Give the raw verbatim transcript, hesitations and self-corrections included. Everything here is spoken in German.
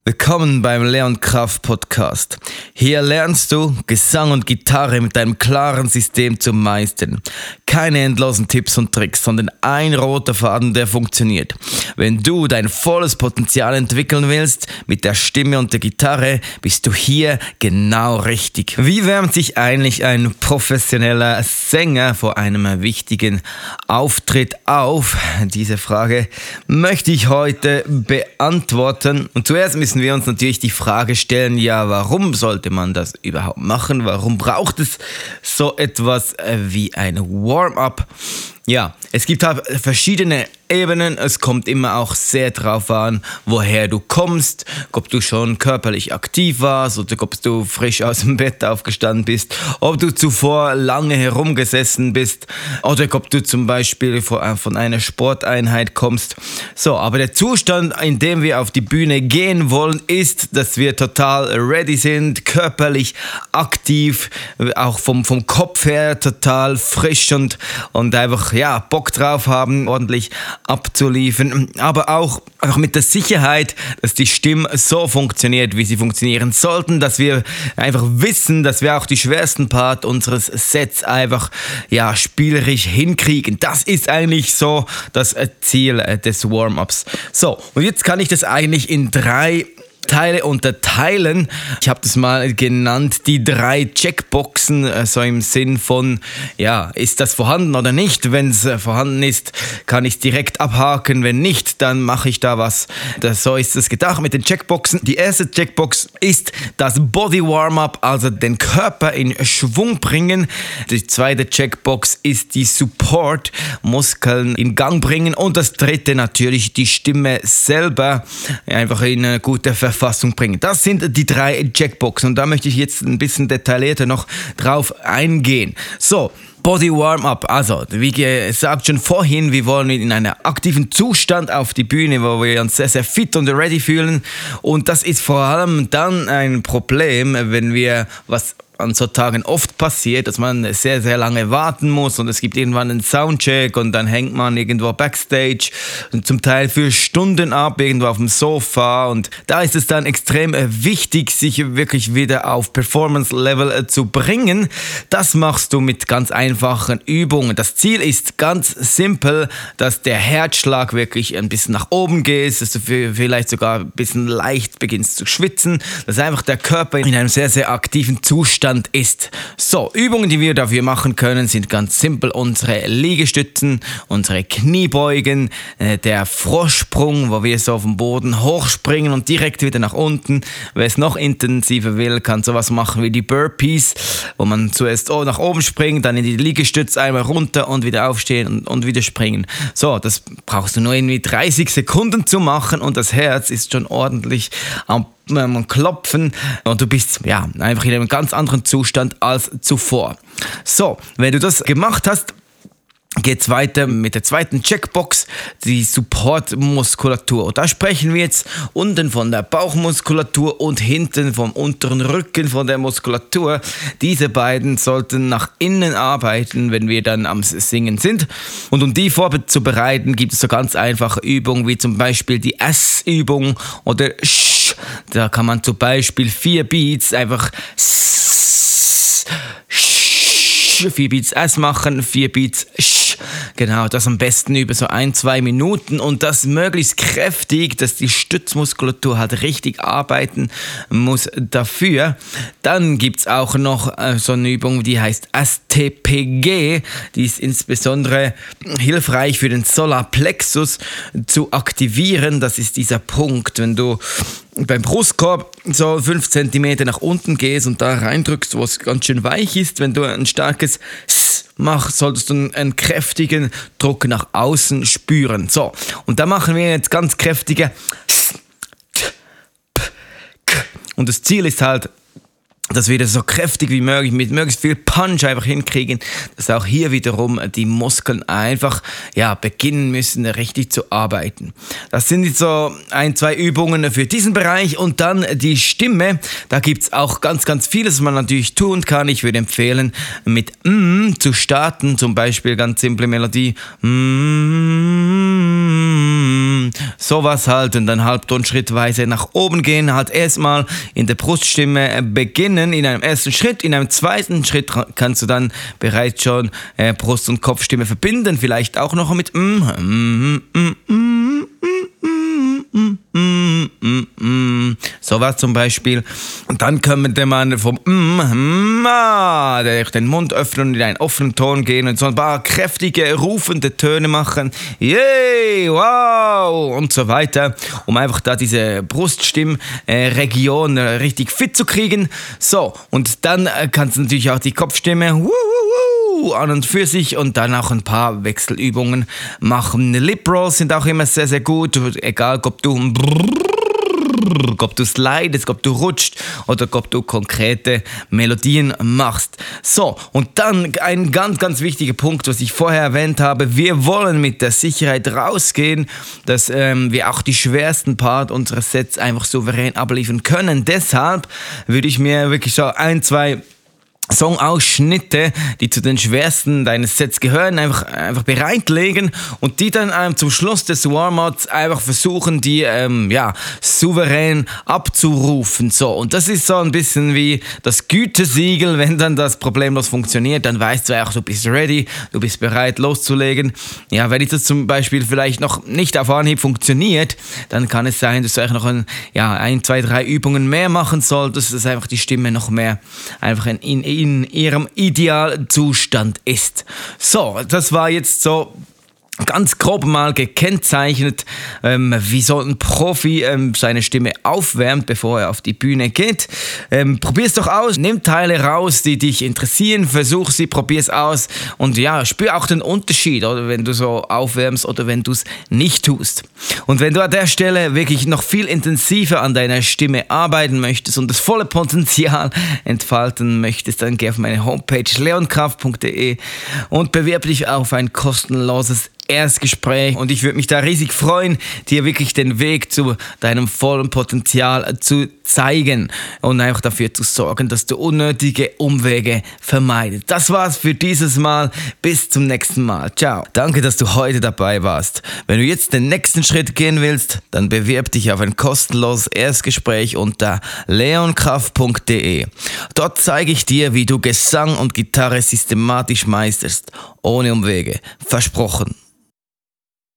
Willkommen beim Leon Kraft Podcast. Hier lernst du, Gesang und Gitarre mit einem klaren System zu meistern. Keine endlosen Tipps und Tricks, sondern ein roter Faden, der funktioniert. Wenn du dein volles Potenzial entwickeln willst, mit der Stimme und der Gitarre, bist du hier genau richtig. Wie wärmt sich eigentlich ein professioneller Sänger vor einem wichtigen Auftritt auf? Diese Frage möchte ich heute beantworten. Und zuerst müssen wir uns natürlich die Frage stellen, ja, warum sollte man das überhaupt machen? Warum braucht es so etwas wie ein Warm-up? Ja, es gibt halt verschiedene Ebenen. Es kommt immer auch sehr drauf an, woher du kommst, ob du schon körperlich aktiv warst oder ob du frisch aus dem Bett aufgestanden bist, ob du zuvor lange herumgesessen bist oder ob du zum Beispiel von einer Sporteinheit kommst. So, aber der Zustand, in dem wir auf die Bühne gehen wollen, ist, dass wir total ready sind, körperlich aktiv, auch vom, vom Kopf her total frisch und, und einfach ja, Bock drauf haben, ordentlich abzuliefern, aber auch, auch mit der Sicherheit, dass die Stimme so funktioniert, wie sie funktionieren sollten, dass wir einfach wissen, dass wir auch die schwersten Part unseres Sets einfach ja, spielerisch hinkriegen. Das ist eigentlich so das Ziel des Warm-ups. So, und jetzt kann ich das eigentlich in drei Teile unterteilen. Ich habe das mal genannt, die drei Checkboxen, so im Sinn von, ja, ist das vorhanden oder nicht? Wenn es vorhanden ist, kann ich es direkt abhaken. Wenn nicht, dann mache ich da was. Das, so ist es gedacht mit den Checkboxen. Die erste Checkbox ist das Body Warm-up, also den Körper in Schwung bringen. Die zweite Checkbox ist die Support, Muskeln in Gang bringen. Und das dritte natürlich die Stimme selber, einfach in eine gute Verfassung bringen. Das sind die drei Checkboxen und da möchte ich jetzt ein bisschen detaillierter noch drauf eingehen. So, Body Warm-up, also wie gesagt schon vorhin, wir wollen in einem aktiven Zustand auf die Bühne, wo wir uns sehr, sehr fit und ready fühlen und das ist vor allem dann ein Problem, wenn wir was an so Tagen oft passiert, dass man sehr, sehr lange warten muss und es gibt irgendwann einen Soundcheck und dann hängt man irgendwo Backstage und zum Teil für Stunden ab, irgendwo auf dem Sofa und da ist es dann extrem wichtig, sich wirklich wieder auf Performance-Level zu bringen. Das machst du mit ganz einfachen Übungen. Das Ziel ist ganz simpel, dass der Herzschlag wirklich ein bisschen nach oben geht, dass du vielleicht sogar ein bisschen leicht beginnst zu schwitzen, dass einfach der Körper in einem sehr, sehr aktiven Zustand ist. So, Übungen, die wir dafür machen können, sind ganz simpel. Unsere Liegestützen, unsere Kniebeugen, äh, der Froschsprung, wo wir so vom Boden hochspringen und direkt wieder nach unten. Wer es noch intensiver will, kann sowas machen wie die Burpees, wo man zuerst oh, nach oben springt, dann in die Liegestütze einmal runter und wieder aufstehen und, und wieder springen. So, das brauchst du nur irgendwie dreißig Sekunden zu machen und das Herz ist schon ordentlich am Klopfen und du bist ja einfach in einem ganz anderen Zustand als zuvor. So, wenn du das gemacht hast, geht's weiter mit der zweiten Checkbox, die Support-Muskulatur. Und da sprechen wir jetzt unten von der Bauchmuskulatur und hinten vom unteren Rücken von der Muskulatur. Diese beiden sollten nach innen arbeiten, wenn wir dann am Singen sind. Und um die vorzubereiten, gibt es so ganz einfache Übungen, wie zum Beispiel die S-Übung oder Sch. Da kann man zum Beispiel vier Beats einfach vier Beats S machen, vier Beats Sch. Genau, das am besten über so ein, zwei Minuten und das möglichst kräftig, dass die Stützmuskulatur halt richtig arbeiten muss dafür. Dann gibt es auch noch äh, so eine Übung, die heißt S T P G. Die ist insbesondere hilfreich für den Solarplexus zu aktivieren. Das ist dieser Punkt, wenn du beim Brustkorb so fünf Zentimeter nach unten gehst und da reindrückst, wo es ganz schön weich ist. Wenn du ein starkes S machst, solltest du einen kräftigen Druck nach außen spüren. So, und da machen wir jetzt ganz kräftige S, T, P, K. Und das Ziel ist halt, dass wir das so kräftig wie möglich, mit möglichst viel Punch einfach hinkriegen, dass auch hier wiederum die Muskeln einfach ja, beginnen müssen, richtig zu arbeiten. Das sind jetzt so ein, zwei Übungen für diesen Bereich und dann die Stimme. Da gibt es auch ganz, ganz vieles, was man natürlich tun kann. Ich würde empfehlen, mit M zu starten, zum Beispiel ganz simple Melodie. Mm, mm, sowas halt und dann Halbton schrittweise nach oben gehen, halt erstmal in der Bruststimme beginnen, in einem ersten Schritt, in einem zweiten Schritt kannst du dann bereits schon äh, Brust- und Kopfstimme verbinden, vielleicht auch noch mit mm, mm, mm, mm, mm, mm, mm, mm, sowas zum Beispiel. Und dann könnte man vom mm, mm, ah, den Mund öffnen und in einen offenen Ton gehen und so ein paar kräftige, rufende Töne machen. Yay, wow und so weiter, um einfach da diese Bruststimmregion äh, richtig fit zu kriegen. So, und dann äh, kannst du natürlich auch die Kopfstimme wuh, wuh, wuh, an und für sich und dann auch ein paar Wechselübungen machen. Lip Rolls sind auch immer sehr, sehr gut, egal ob du ob du slidest, ob du rutscht oder ob du konkrete Melodien machst. So, und dann ein ganz, ganz wichtiger Punkt, was ich vorher erwähnt habe. Wir wollen mit der Sicherheit rausgehen, dass ähm, wir auch die schwersten Part unseres Sets einfach souverän abliefern können. Deshalb würde ich mir wirklich so ein, zwei Songausschnitte, die zu den schwersten deines Sets gehören, einfach, einfach bereitlegen und die dann ähm, zum Schluss des Warm-Ups einfach versuchen, die ähm, ja, souverän abzurufen. So, und das ist so ein bisschen wie das Gütesiegel, wenn dann das problemlos funktioniert, dann weißt du auch, du bist ready, du bist bereit loszulegen. Ja, wenn das zum Beispiel vielleicht noch nicht auf Anhieb funktioniert, dann kann es sein, dass du eigentlich noch ein, ja, ein, zwei, drei Übungen mehr machen solltest, dass einfach die Stimme noch mehr einfach in, in in ihrem Idealzustand ist. So, das war jetzt so ganz grob mal gekennzeichnet, ähm, wie so ein Profi ähm, seine Stimme aufwärmt, bevor er auf die Bühne geht. Ähm, probier's doch aus, nimm Teile raus, die dich interessieren, versuch sie, probier's aus und ja, spür auch den Unterschied, oder wenn du so aufwärmst oder wenn du es nicht tust. Und wenn du an der Stelle wirklich noch viel intensiver an deiner Stimme arbeiten möchtest und das volle Potenzial entfalten möchtest, dann geh auf meine Homepage leonkraft punkt de und bewirb dich auf ein kostenloses Erstgespräch und ich würde mich da riesig freuen, dir wirklich den Weg zu deinem vollen Potenzial zu zeigen und einfach dafür zu sorgen, dass du unnötige Umwege vermeidest. Das war's für dieses Mal. Bis zum nächsten Mal. Ciao. Danke, dass du heute dabei warst. Wenn du jetzt den nächsten Schritt gehen willst, dann bewirb dich auf ein kostenloses Erstgespräch unter leonkraft punkt de. Dort zeige ich dir, wie du Gesang und Gitarre systematisch meisterst, ohne Umwege. Versprochen.